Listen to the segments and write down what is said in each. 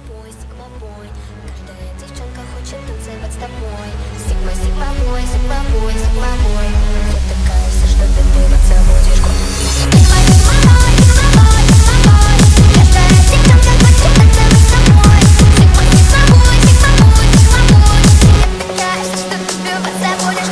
сигма-бой. Каждая девчонка хочет танцевать с тобой. Сигма-бой, сигма-бой, сигма-бой. Вот такая вся, что ты добиваться будешь. Сигма-бой, сигма-бой, сигма-бой. Каждая девчонка хочет танцевать с тобой. Сигма-бой, сигма-бой, сигма-бой. Вот такая вся, что ты добиваться будешь.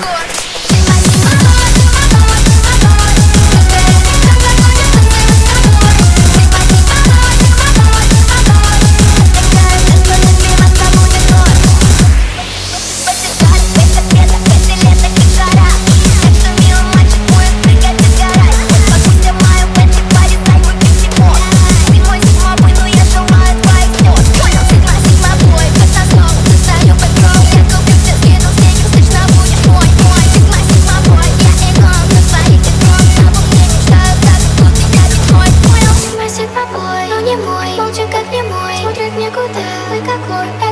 Молча как не мой, смотрит мне куда, вы какой.